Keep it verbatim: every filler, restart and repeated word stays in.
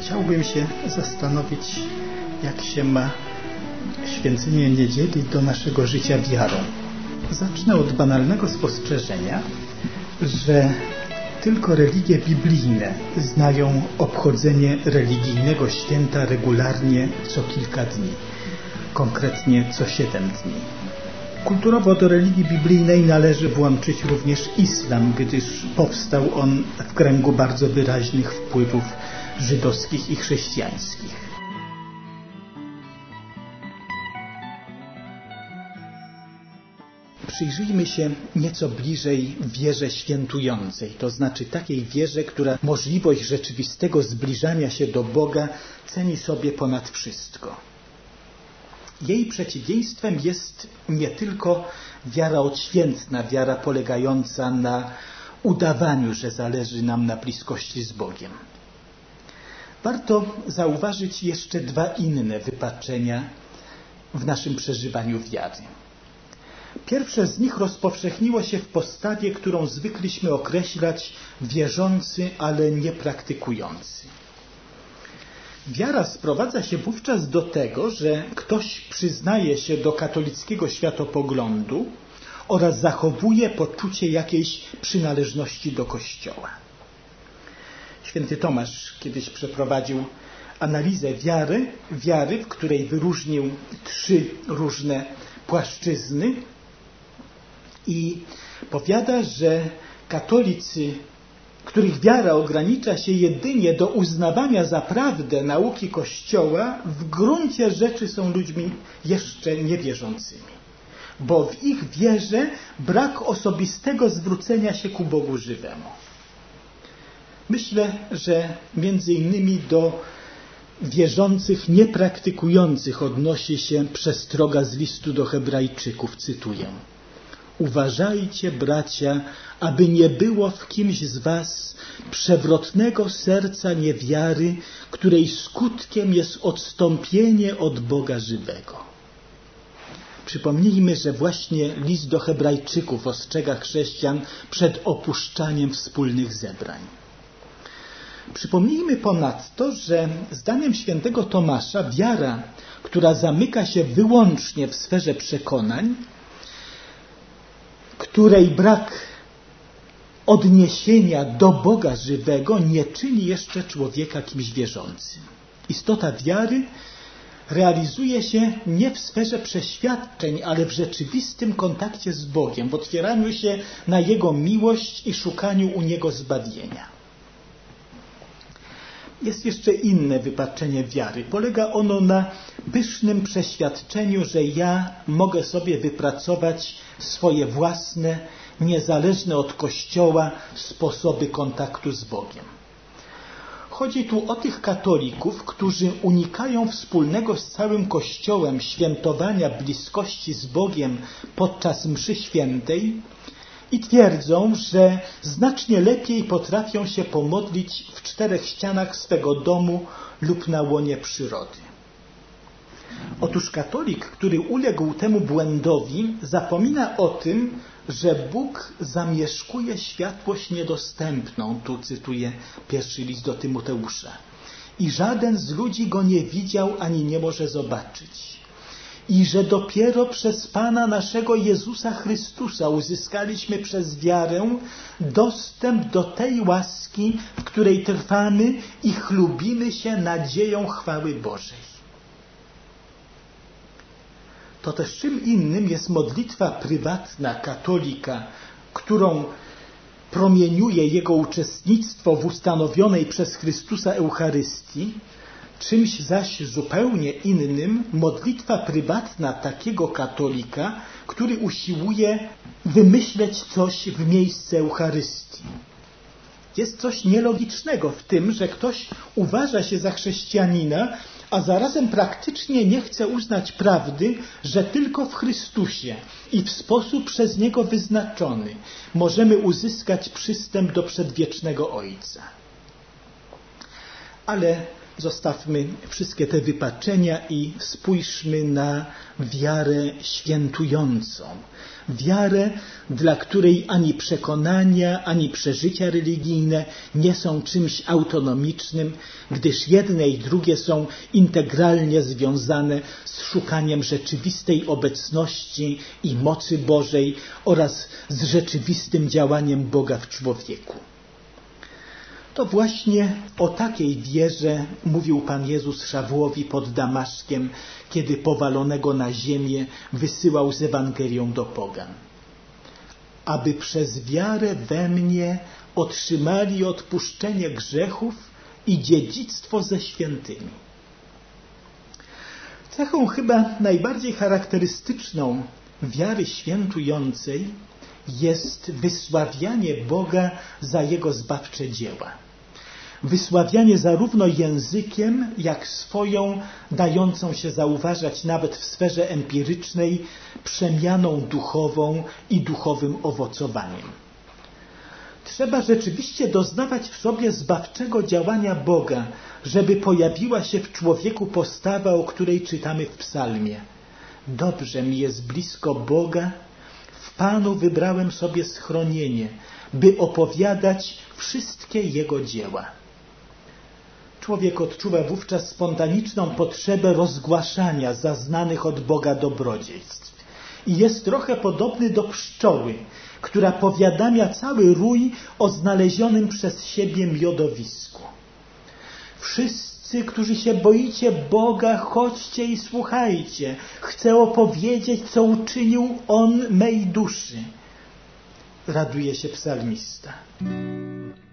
Chciałbym się zastanowić, jak się ma święcenie niedzieli do naszego życia wiarą. Zacznę od banalnego spostrzeżenia, że tylko religie biblijne znają obchodzenie religijnego święta regularnie co kilka dni, konkretnie co siedem dni. Kulturowo do religii biblijnej należy włączyć również islam, gdyż powstał on w kręgu bardzo wyraźnych wpływów żydowskich i chrześcijańskich. Przyjrzyjmy się nieco bliżej wierze świętującej, to znaczy takiej wierze, która możliwość rzeczywistego zbliżania się do Boga ceni sobie ponad wszystko. Jej przeciwieństwem jest nie tylko wiara odświętna, wiara polegająca na udawaniu, że zależy nam na bliskości z Bogiem. Warto zauważyć jeszcze dwa inne wypaczenia w naszym przeżywaniu wiary. Pierwsze z nich rozpowszechniło się w postawie, którą zwykliśmy określać wierzący, ale nie praktykujący. Wiara sprowadza się wówczas do tego, że ktoś przyznaje się do katolickiego światopoglądu oraz zachowuje poczucie jakiejś przynależności do Kościoła. Święty Tomasz kiedyś przeprowadził analizę wiary, wiary, w której wyróżnił trzy różne płaszczyzny i powiada, że katolicy, których wiara ogranicza się jedynie do uznawania za prawdę nauki Kościoła, w gruncie rzeczy są ludźmi jeszcze niewierzącymi, bo w ich wierze brak osobistego zwrócenia się ku Bogu żywemu. Myślę, że między innymi do wierzących niepraktykujących odnosi się przestroga z listu do Hebrajczyków, cytuję: uważajcie, bracia, aby nie było w kimś z was przewrotnego serca niewiary, której skutkiem jest odstąpienie od Boga żywego. Przypomnijmy, że właśnie list do Hebrajczyków ostrzega chrześcijan przed opuszczaniem wspólnych zebrań. Przypomnijmy ponadto, że zdaniem świętego Tomasza wiara, która zamyka się wyłącznie w sferze przekonań, której brak odniesienia do Boga żywego nie czyni jeszcze człowieka kimś wierzącym. Istota wiary realizuje się nie w sferze przeświadczeń, ale w rzeczywistym kontakcie z Bogiem, w otwieraniu się na Jego miłość i szukaniu u Niego zbawienia. Jest jeszcze inne wypaczenie wiary. Polega ono na pysznym przeświadczeniu, że ja mogę sobie wypracować swoje własne, niezależne od Kościoła sposoby kontaktu z Bogiem. Chodzi tu o tych katolików, którzy unikają wspólnego z całym Kościołem świętowania bliskości z Bogiem podczas mszy świętej i twierdzą, że znacznie lepiej potrafią się pomodlić w czterech ścianach swego domu lub na łonie przyrody. Otóż katolik, który uległ temu błędowi, zapomina o tym, że Bóg zamieszkuje światłość niedostępną, tu cytuję pierwszy list do Tymoteusza, i żaden z ludzi go nie widział ani nie może zobaczyć. I że dopiero przez Pana naszego Jezusa Chrystusa uzyskaliśmy przez wiarę dostęp do tej łaski, w której trwamy i chlubimy się nadzieją chwały Bożej. To też czym innym jest modlitwa prywatna katolika, którą promieniuje jego uczestnictwo w ustanowionej przez Chrystusa Eucharystii, czymś zaś zupełnie innym modlitwa prywatna takiego katolika, który usiłuje wymyśleć coś w miejsce Eucharystii. Jest coś nielogicznego w tym, że ktoś uważa się za chrześcijanina, a zarazem praktycznie nie chce uznać prawdy, że tylko w Chrystusie i w sposób przez Niego wyznaczony możemy uzyskać przystęp do przedwiecznego Ojca. Ale Zostawmy wszystkie te wypaczenia i spójrzmy na wiarę świętującą. Wiarę, dla której ani przekonania, ani przeżycia religijne nie są czymś autonomicznym, gdyż jedne i drugie są integralnie związane z szukaniem rzeczywistej obecności i mocy Bożej oraz z rzeczywistym działaniem Boga w człowieku. To właśnie o takiej wierze mówił Pan Jezus Szawłowi pod Damaszkiem, kiedy powalonego na ziemię wysyłał z Ewangelią do pogan. Aby przez wiarę we mnie otrzymali odpuszczenie grzechów i dziedzictwo ze świętymi. Cechą chyba najbardziej charakterystyczną wiary świętującej jest wysławianie Boga za Jego zbawcze dzieła. Wysławianie zarówno językiem, jak swoją, dającą się zauważać nawet w sferze empirycznej, przemianą duchową i duchowym owocowaniem. Trzeba rzeczywiście doznawać w sobie zbawczego działania Boga, żeby pojawiła się w człowieku postawa, o której czytamy w psalmie. Dobrze mi jest blisko Boga, w Panu wybrałem sobie schronienie, by opowiadać wszystkie Jego dzieła. Człowiek odczuwa wówczas spontaniczną potrzebę rozgłaszania zaznanych od Boga dobrodziejstw. I jest trochę podobny do pszczoły, która powiadamia cały rój o znalezionym przez siebie miodowisku. Wszyscy, którzy się boicie Boga, chodźcie i słuchajcie. Chcę opowiedzieć, co uczynił On mej duszy. Raduje się psalmista.